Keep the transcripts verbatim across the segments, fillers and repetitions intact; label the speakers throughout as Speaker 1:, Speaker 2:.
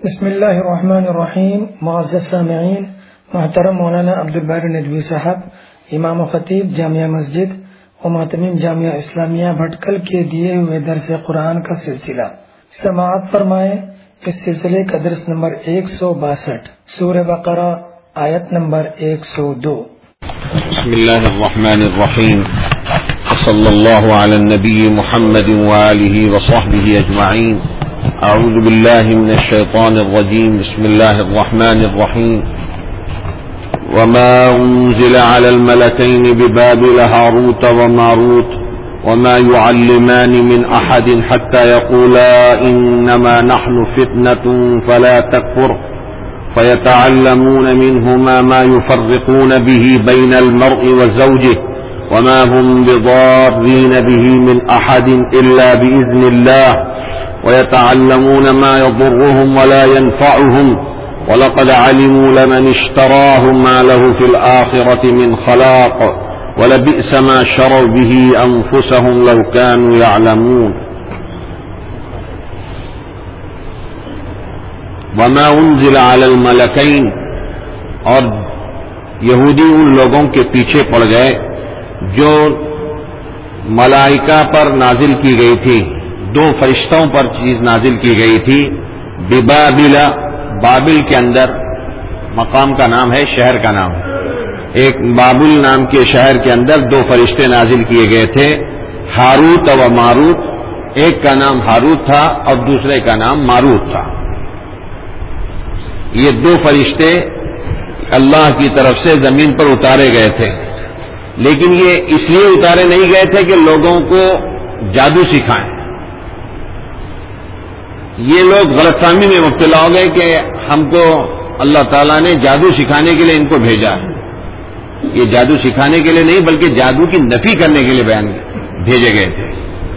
Speaker 1: بسم اللہ الرحمن الرحیم. معزز سامعین، محترم مولانا عبدالباری ندوی صاحب، امام و خطیب جامعہ مسجد و محتمیم جامعہ اسلامیہ بھٹکل کے دیے ہوئے درس قرآن کا سلسلہ سماعت فرمائے. اس سلسلے کا درس نمبر ایک سو باسٹھ، سورہ بقرہ، آیت نمبر ایک سو دو.
Speaker 2: بسم اللہ الرحمن الرحیم. صلی اللہ علی النبی محمد وآلہ وصحبہ اجمعین. اعوذ باللہ من الشیطان الرجیم. بسم اللہ الرحمن الرحیم. وما انزل على الملكين ببابل هاروت وماروت وما يعلمان من احد حتى يقولا انما نحن فتنة فلا تكفر فيتعلمون منهما ما يفرقون به بين المرء وزوجه وما هم بضارين به من احد الا باذن الله ويتعلمون ما يضرهم ولا ينفعهم ولقد علموا لمن اشتراه ما له في الآخرة من خلاق ولبئس ما شروا به أنفسهم لو كانوا يعلمون. وما انزل على الملكين، اور یہودی ان لوگوں کے پیچھے پڑ گئے جو ملائکہ پر نازل کی گئی تھی، دو فرشتوں پر چیز نازل کی گئی تھی. ببابل، بابل کے اندر مقام کا نام ہے، شہر کا نام ہے. ایک بابل نام کے شہر کے اندر دو فرشتے نازل کیے گئے تھے، ہاروت و ماروت. ایک کا نام ہاروت تھا اور دوسرے کا نام ماروت تھا. یہ دو فرشتے اللہ کی طرف سے زمین پر اتارے گئے تھے، لیکن یہ اس لیے اتارے نہیں گئے تھے کہ لوگوں کو جادو سکھائیں. یہ لوگ غلط فہمی میں مبتلا ہو گئے کہ ہم کو اللہ تعالیٰ نے جادو سکھانے کے لیے ان کو بھیجا ہے. یہ جادو سکھانے کے لیے نہیں بلکہ جادو کی نفی کرنے کے لیے بیان بھیجے گئے تھے.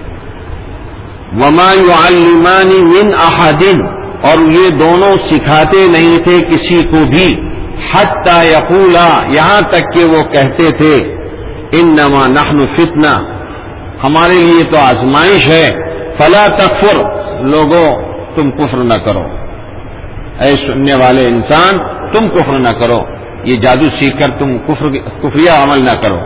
Speaker 2: وما يعلمان من احد، اور یہ دونوں سکھاتے نہیں تھے کسی کو بھی، حتی یقولا، یہاں تک کہ وہ کہتے تھے انما نحن فتنہ، ہمارے لیے تو آزمائش ہے. فلا تکفر، لوگوں تم کفر نہ کرو. اے سننے والے انسان، تم کفر نہ کرو، یہ جادو سیکھ کر تم کفر کفریہ عمل نہ کرو.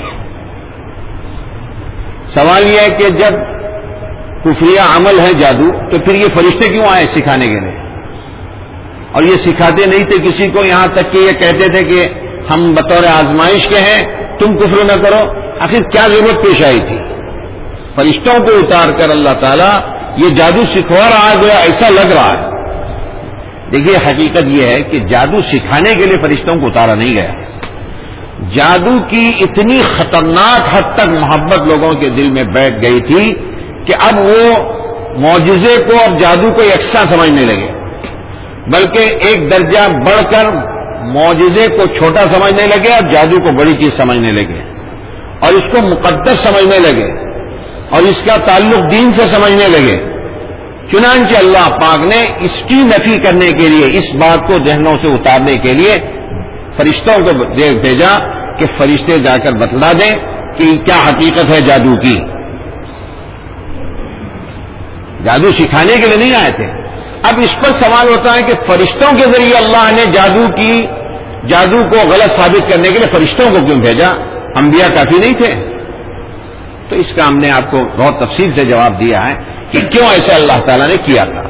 Speaker 2: سوال یہ ہے کہ جب کفریہ عمل ہے جادو، تو پھر یہ فرشتے کیوں آئے سکھانے کے لیے؟ اور یہ سکھاتے نہیں تھے کسی کو، یہاں تک کہ یہ کہتے تھے کہ ہم بطور آزمائش کے ہیں، تم کفر نہ کرو. آخر کیا ضرورت پیش آئی تھی؟ فرشتوں کو اتار کر اللہ تعالیٰ یہ جادو سکھوا رہا گیا، ایسا لگ رہا ہے. دیکھیے حقیقت یہ ہے کہ جادو سکھانے کے لیے فرشتوں کو اتارا نہیں گیا. جادو کی اتنی خطرناک حد تک محبت لوگوں کے دل میں بیٹھ گئی تھی کہ اب وہ معجزے کو اور جادو کو یکساں سمجھنے لگے، بلکہ ایک درجہ بڑھ کر معجزے کو چھوٹا سمجھنے لگے اور جادو کو بڑی چیز سمجھنے لگے، اور اس کو مقدس سمجھنے لگے، اور اس کا تعلق دین سے سمجھنے لگے. چنانچہ اللہ پاک نے اس کی نفی کرنے کے لیے، اس بات کو ذہنوں سے اتارنے کے لیے فرشتوں کو بھیجا کہ فرشتے جا کر بتلا دیں کہ کیا حقیقت ہے جادو کی. جادو سکھانے کے لیے نہیں آئے تھے. اب اس پر سوال ہوتا ہے کہ فرشتوں کے ذریعے اللہ نے جادو کی جادو کو غلط ثابت کرنے کے لیے فرشتوں کو کیوں بھیجا؟ انبیاء کافی نہیں تھے؟ تو اس کا ہم نے آپ کو بہت تفصیل سے جواب دیا ہے کہ کیوں ایسا اللہ تعالیٰ نے کیا تھا.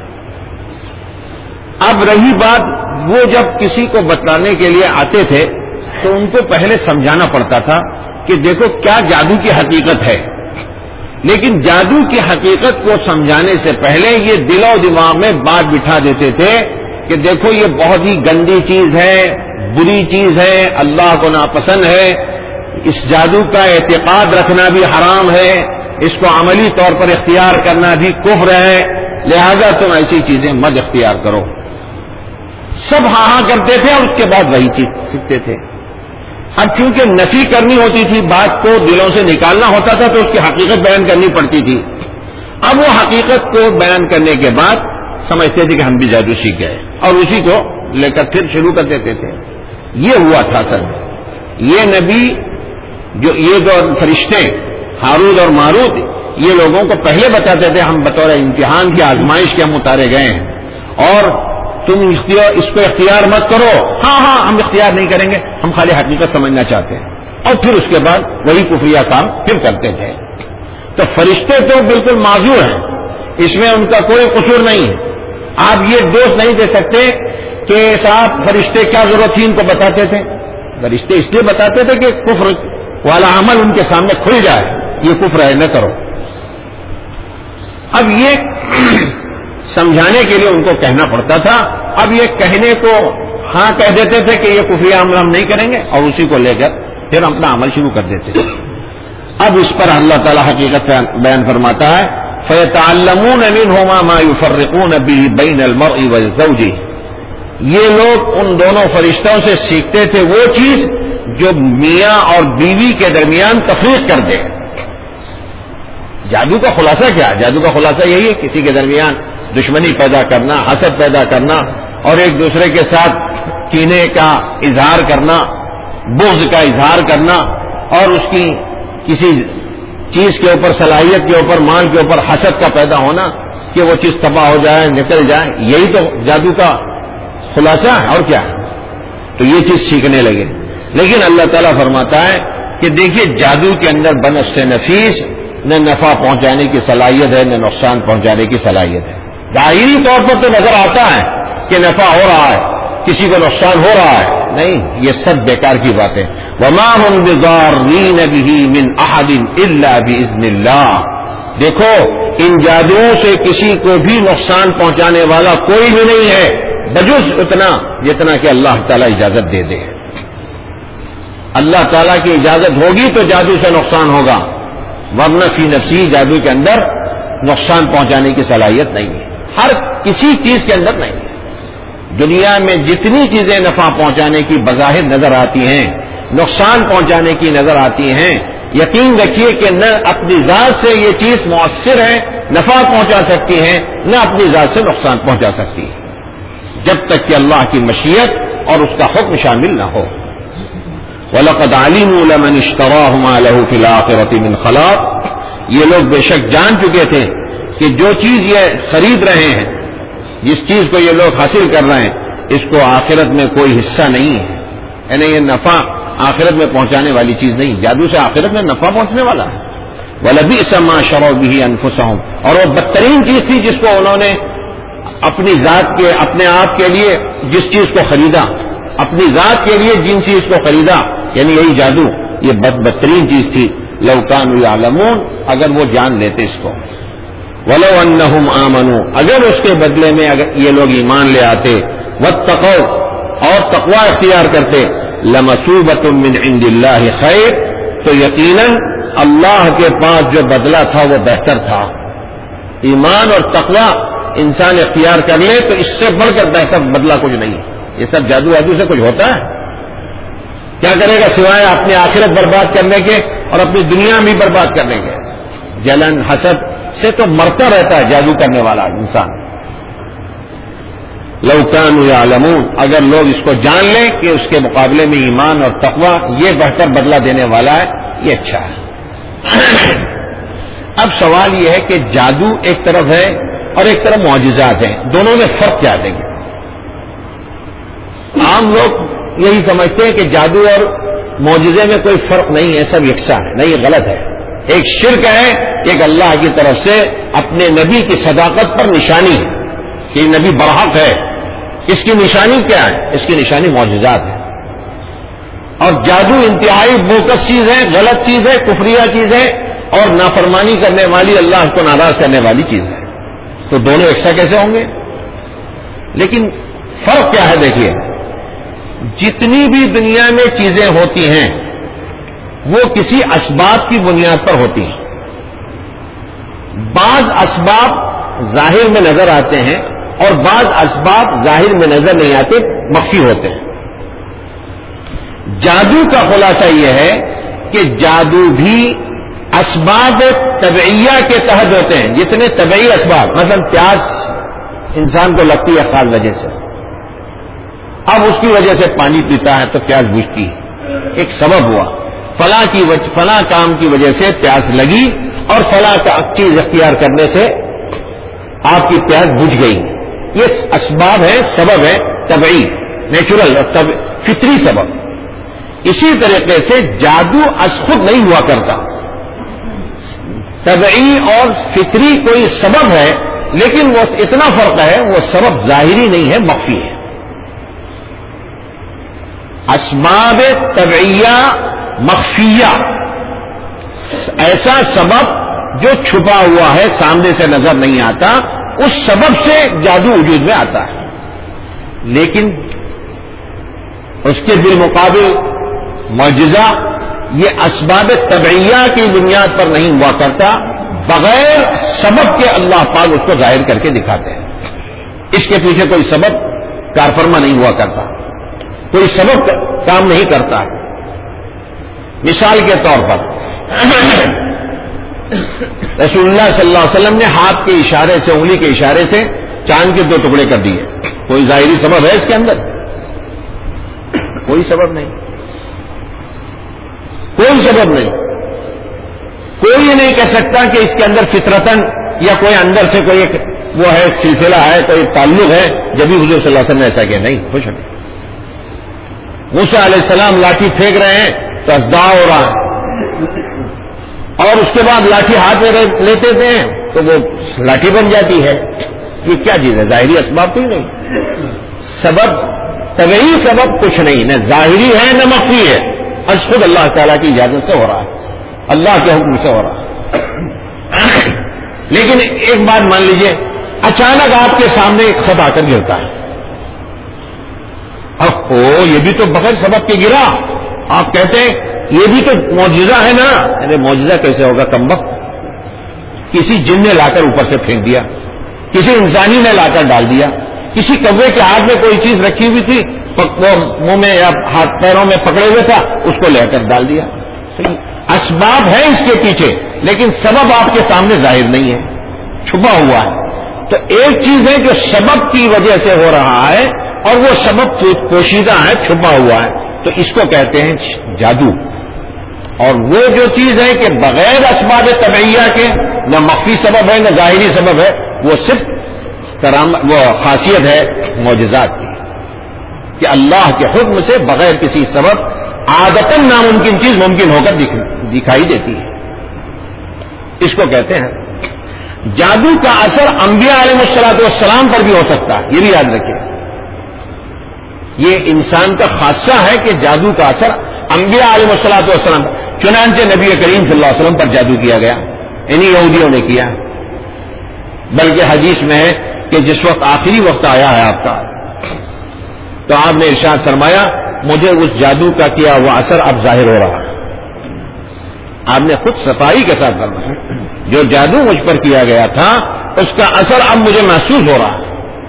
Speaker 2: اب رہی بات، وہ جب کسی کو بتلانے کے لیے آتے تھے تو ان کو پہلے سمجھانا پڑتا تھا کہ دیکھو کیا جادو کی حقیقت ہے. لیکن جادو کی حقیقت کو سمجھانے سے پہلے یہ دل و دماغ میں بات بٹھا دیتے تھے کہ دیکھو یہ بہت ہی گندی چیز ہے، بری چیز ہے، اللہ کو ناپسند ہے، اس جادو کا اعتقاد رکھنا بھی حرام ہے، اس کو عملی طور پر اختیار کرنا بھی کفر ہے، لہذا تم ایسی چیزیں مت اختیار کرو. سب ہاں ہاں کرتے تھے اور اس کے بعد وہی چیز سیکھتے تھے. اب چونکہ نفی کرنی ہوتی تھی، بات کو دلوں سے نکالنا ہوتا تھا، تو اس کی حقیقت بیان کرنی پڑتی تھی. اب وہ حقیقت کو بیان کرنے کے بعد سمجھتے تھے کہ ہم بھی جادو سیکھ گئے، اور اسی کو لے کر پھر شروع کر دیتے تھے. یہ ہوا تھا سر. یہ نبی جو یہ جو فرشتے ہاروت اور ماروت، یہ لوگوں کو پہلے بتاتے تھے ہم بطور امتحان کی آزمائش کے ہم اتارے گئے ہیں، اور تم اختیار اس کو اختیار مت کرو. ہاں ہاں ہم اختیار نہیں کریں گے, ہم خالی حقیقت سمجھنا چاہتے ہیں. اور پھر اس کے بعد وہی کفریہ کام پھر کرتے تھے. تو فرشتے تو بالکل معذور ہیں, اس میں ان کا کوئی قصور نہیں ہے. آپ یہ دوست نہیں دے سکتے کہ صاحب فرشتے کیا ضرورت تھی ان کو بتاتے تھے. فرشتے اس لیے بتاتے تھے کہ کفر والا عمل ان کے سامنے کھل جائے, یہ کفر ہے نہ کرو. اب یہ سمجھانے کے لیے ان کو کہنا پڑتا تھا. اب یہ کہنے کو ہاں کہہ دیتے تھے کہ یہ کفری عمل ہم نہیں کریں گے, اور اسی کو لے کر پھر اپنا عمل شروع کر دیتے تھے. اب اس پر اللہ تعالی حقیقت بیان فرماتا ہے فَيَتَعَلَّمُونَ مِنْهُمَا مَا يُفَرِّقُونَ بِهِ بَيْنَ الْمَرْءِ وَزَوْجِهِ. یہ لوگ ان دونوں فرشتوں سے سیکھتے تھے وہ چیز جو میاں اور بیوی کے درمیان تفریق کر دے. جادو کا خلاصہ کیا ہے؟ جادو کا خلاصہ یہی ہے کسی کے درمیان دشمنی پیدا کرنا, حسد پیدا کرنا, اور ایک دوسرے کے ساتھ کینے کا اظہار کرنا, بغض کا اظہار کرنا, اور اس کی کسی چیز کے اوپر, صلاحیت کے اوپر, مال کے اوپر حسد کا پیدا ہونا کہ وہ چیز تباہ ہو جائے, نکل جائے. یہی تو جادو کا خلاصہ ہے, اور کیا ہے. تو یہ چیز سیکھنے لگے. لیکن اللہ تعالیٰ فرماتا ہے کہ دیکھیے جادو کے اندر بنفس نفیس نہ نفع پہنچانے کی صلاحیت ہے, نہ نقصان پہنچانے کی صلاحیت ہے. ظاہری طور پر تو نظر آتا ہے کہ نفع ہو رہا ہے, کسی کو نقصان ہو رہا ہے. نہیں, یہ سب بیکار کی باتیں. وما هم بضارین به من احد الا باذن اللہ. دیکھو ان جادوؤں سے کسی کو بھی نقصان پہنچانے والا کوئی بھی نہیں ہے بجز اتنا جتنا کہ اللہ تعالیٰ اجازت دے دے. اللہ تعالیٰ کی اجازت ہوگی تو جادو سے نقصان ہوگا, ورنہ فی نفسی جادو کے اندر نقصان پہنچانے کی صلاحیت نہیں ہے. ہر کسی چیز کے اندر نہیں ہے. دنیا میں جتنی چیزیں نفع پہنچانے کی بظاہر نظر آتی ہیں, نقصان پہنچانے کی نظر آتی ہیں, یقین رکھیے کہ نہ اپنی ذات سے یہ چیز مؤثر ہے, نفع پہنچا سکتی ہے, نہ اپنی ذات سے نقصان پہنچا سکتی ہے, جب تک کہ اللہ کی مشیت اور اس کا حکم شامل نہ ہو. وَلَقَدْ عَلِمُوا لَمَنِ اشْتَرَاهُ مَا لَهُ فِي الْآخِرَةِ مِنْ خَلَاقٍ. یہ لوگ بے شک جان چکے تھے کہ جو چیز یہ خرید رہے ہیں, جس چیز کو یہ لوگ حاصل کر رہے ہیں, اس کو آخرت میں کوئی حصہ نہیں ہے. یعنی یہ نفع آخرت میں پہنچانے والی چیز نہیں. جادو سے آخرت میں نفع پہنچنے والا ہے. وَلَبِئْسَ مَا شَرَوْا بِهِ أَنفُسَهُمْ. اور وہ بدترین چیز تھی جس کو انہوں نے اپنی ذات کے, اپنے آپ کے لیے جس چیز کو خریدا, اپنی ذات کے لیے جن چیز کو خریدا, یعنی یہی جادو, یہ بد بدترین چیز تھی. لو كانوا يعلمون, اگر وہ جان لیتے اس کو. ولو انہم آمنوا, اگر اس کے بدلے میں اگر یہ لوگ ایمان لے آتے, واتقوا, اور تقوی اختیار کرتے, لمثوبۃ من عند اللہ خیر, تو یقیناً اللہ کے پاس جو بدلہ تھا وہ بہتر تھا. ایمان اور تقوی انسان اختیار کر لے تو اس سے بڑھ کر بہتر بدلہ کچھ نہیں. یہ سب جادو وادو سے کچھ ہوتا ہے؟ کیا کرے گا سوائے اپنی آخرت برباد کرنے کے اور اپنی دنیا بھی برباد کرنے کے. جلن حسد سے تو مرتا رہتا ہے جادو کرنے والا انسان. لو كانوا يعلمون, اگر لوگ اس کو جان لیں کہ اس کے مقابلے میں ایمان اور تقوی یہ بہتر بدلہ دینے والا ہے, یہ اچھا ہے. اب سوال یہ ہے کہ جادو ایک طرف ہے اور ایک طرف معجزات ہیں, دونوں میں فرق کیا دیں گے؟ عام لوگ یہی سمجھتے ہیں کہ جادو اور معجزے میں کوئی فرق نہیں ہے, سب یکساں ہے. نہیں, یہ غلط ہے. ایک شرک ہے, ایک اللہ کی طرف سے اپنے نبی کی صداقت پر نشانی ہے کہ یہ نبی برحق ہے. اس کی نشانی کیا ہے؟ اس کی نشانی معجزات ہے. اور جادو انتہائی بوکس چیز ہے, غلط چیز ہے, کفریہ چیز ہے, اور نافرمانی کرنے والی, اللہ کو ناراض کرنے والی چیز ہے. تو دونوں یکساں کیسے ہوں گے؟ لیکن فرق کیا ہے؟ دیکھیے, جتنی بھی دنیا میں چیزیں ہوتی ہیں وہ کسی اسباب کی بنیاد پر ہوتی ہیں. بعض اسباب ظاہر میں نظر آتے ہیں اور بعض اسباب ظاہر میں نظر نہیں آتے, مخفی ہوتے ہیں. جادو کا خلاصہ یہ ہے کہ جادو بھی اسباب طبعیہ کے تحت ہوتے ہیں. جتنے طبعی اسباب, مثلا پیاس انسان کو لگتی ہے خاص وجہ سے, اب اس کی وجہ سے پانی پیتا ہے تو پیاس بجھتی ہے, ایک سبب ہوا. فلاں کی وجہ, فلاں کام کی وجہ سے پیاس لگی اور فلاں چیز اختیار کرنے سے آپ کی پیاس بجھ گئی. یہ اسباب ہے، سبب ہے طبعی، نیچرل اور فطری سبب. اسی طریقے سے جادو از خود نہیں ہوا کرتا، طبعی اور فطری کوئی سبب ہے، لیکن وہ اتنا فرق ہے، وہ سبب ظاہری نہیں ہے، مخفی ہے. اسباب طبعیہ مخفیہ، ایسا سبب جو چھپا ہوا ہے، سامنے سے نظر نہیں آتا، اس سبب سے جادو وجود میں آتا ہے. لیکن اس کے بالمقابل معجزہ یہ اسباب طبعیہ کی بنیاد پر نہیں ہوا کرتا، بغیر سبب کے اللہ پاک اس کو ظاہر کر کے دکھاتے ہیں. اس کے پیچھے کوئی سبب کارفرما نہیں ہوا کرتا، کوئی سبب کام نہیں کرتا. مثال کے طور پر رسول اللہ صلی اللہ علیہ وسلم نے ہاتھ کے اشارے سے، انگلی کے اشارے سے چاند کے دو ٹکڑے کر دیے. کوئی ظاہری سبب ہے اس کے اندر؟ کوئی سبب نہیں، کوئی سبب نہیں. کوئی یہ نہیں کہہ سکتا کہ اس کے اندر فطرتن یا کوئی اندر سے کوئی ایک وہ ہے، سلسلہ ہے، کوئی تعلق ہے جبھی حضور صلی اللہ علیہ وسلم نے ایسا کیا. نہیں، خوش نہیں. موسیٰ علیہ السلام لاٹھی پھینک رہے ہیں تو ازدہا ہو رہا ہے، اور اس کے بعد لاٹھی ہاتھ میں لیتے تھے تو وہ لاٹھی بن جاتی ہے. یہ کیا چیز ہے؟ ظاہری اسباب تو ہی نہیں. سبب طبعی سبب کچھ نہیں، نہ ظاہری ہے نہ مخفی ہے، از خود اللہ تعالیٰ کی اجازت سے ہو رہا ہے، اللہ کے حکم سے ہو رہا ہے. لیکن ایک بات مان لیجئے، اچانک آپ کے سامنے ایک خط آ کر گرتا ہے. اب او یہ بھی تو بغیر سبب کے گرا. آپ کہتے ہیں یہ بھی تو معجزہ ہے نا. ارے معجزہ کیسے ہوگا کمبخت؟ کسی جن نے لا کر اوپر سے پھینک دیا، کسی انسانی نے لا کر ڈال دیا، کسی کوے کے ہاتھ میں کوئی چیز رکھی ہوئی تھی، وہ منہ میں یا ہاتھ پیروں میں پکڑے ہوئے تھا، اس کو لے کر ڈال دیا. اسباب ہے اس کے پیچھے، لیکن سبب آپ کے سامنے ظاہر نہیں ہے، چھپا ہوا ہے. تو ایک چیز ہے جو سبب کی وجہ سے ہو رہا ہے اور وہ سبب پوشیدہ ہے، چھپا ہوا ہے، تو اس کو کہتے ہیں جادو. اور وہ جو چیز ہے کہ بغیر اسباب طبعیہ کے، نہ مخفی سبب ہے نہ ظاہری سبب ہے، وہ صرف وہ خاصیت ہے معجزات کی، کہ اللہ کے حکم سے بغیر کسی سبب عادتاً ناممکن چیز ممکن ہو کر دکھائی دیتی ہے. اس کو کہتے ہیں جادو. کا اثر انبیاء علیہ الصلوۃ والسلام پر بھی ہو سکتا ہے، یہ بھی یاد رکھیں. یہ انسان کا خاصہ ہے کہ جادو کا اثر انبیاء علیہ الصلوۃ والسلام، چنانچہ نبی کریم صلی اللہ علیہ وسلم پر جادو کیا گیا، انہی یہودیوں نے کیا. بلکہ حدیث میں ہے کہ جس وقت آخری وقت آیا ہے آپ کا، تو آپ نے ارشاد فرمایا مجھے اس جادو کا کیا ہوا اثر اب ظاہر ہو رہا ہے. آپ نے خود صفائی کے ساتھ فرمایا جو جادو مجھ پر کیا گیا تھا اس کا اثر اب مجھے محسوس ہو رہا ہے.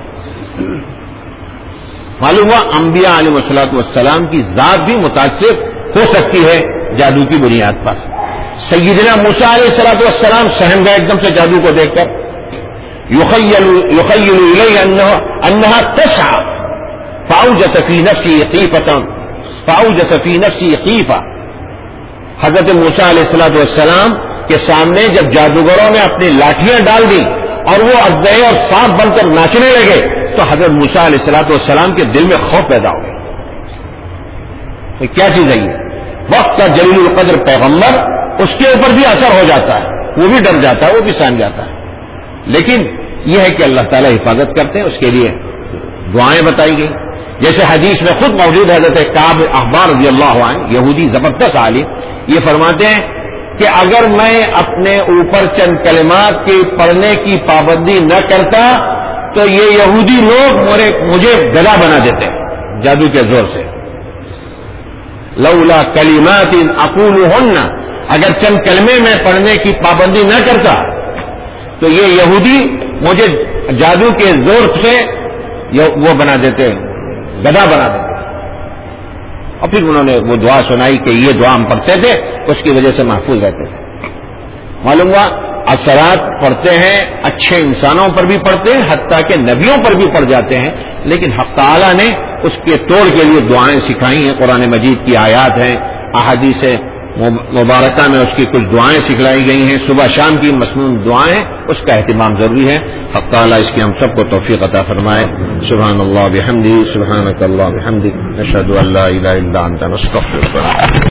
Speaker 2: معلوم ہوا انبیاء علیہ الصلوۃ والسلام کی ذات بھی متاثر ہو سکتی ہے جادو کی بنیاد پر. سیدنا موسیٰ علیہ الصلوۃ والسلام سہم گئے ایک دم سے جادو کو دیکھ کر. یخیل یخیل الی انہا تسعی فاوجس فی نفسی خیفۃ فاوجس فی نفسی خیفہ. حضرت موسیٰ علیہ الصلوۃ والسلام کے سامنے جب جادوگروں نے اپنی لاٹھیاں ڈال دی اور وہ اژدہے اور سانپ بن کر ناچنے لگے تو حضرت موسیٰ علیہ الصلوۃ والسلام کے دل میں خوف پیدا ہو گیا. تو کیا چیز ہے یہ؟ وقت کا جلیل القدر پیغمبر، اس کے اوپر بھی اثر ہو جاتا ہے، وہ بھی ڈر جاتا ہے، وہ بھی سان جاتا ہے. لیکن یہ ہے کہ اللہ تعالیٰ حفاظت کرتے ہیں، اس کے لیے دعائیں بتائی گئی. جیسے حدیث میں خود موجود ہے حضرت کعب احبار رضی اللہ عنہ، یہودی زبردست عالم، یہ فرماتے ہیں کہ اگر میں اپنے اوپر چند کلمات کے پڑھنے کی پابندی نہ کرتا تو یہ یہودی لوگ مجھے گدا بنا دیتے جادو کے زور سے. لولا کلمات اقولہن، اگر چند کلمے میں پڑھنے کی پابندی نہ کرتا تو یہ یہودی مجھے جادو کے زور سے وہ بنا دیتے، گدا بنا دیتے. اور پھر انہوں نے وہ دعا سنائی کہ یہ دعا ہم پڑھتے تھے، اس کی وجہ سے محفوظ رہتے تھے. معلوم ہوا اثرات پڑتے ہیں، اچھے انسانوں پر بھی پڑتے ہیں، حتیٰ کہ نبیوں پر بھی پڑ جاتے ہیں. لیکن حق تعالیٰ نے اس کے توڑ کے لیے دعائیں سکھائی ہیں. قرآن مجید کی آیات ہیں، احادیث مبارکہ میں اس کی کچھ دعائیں سکھلائی گئی ہیں، صبح شام کی مسنون دعائیں، اس کا اہتمام ضروری ہے. حق تعالیٰ اس کی ہم سب کو توفیق عطا فرمائے. سبحان اللہ بحمدہ، سبحانک اللہ بحمدک، نشہد ان لا الہ الا انت، نستغفرک.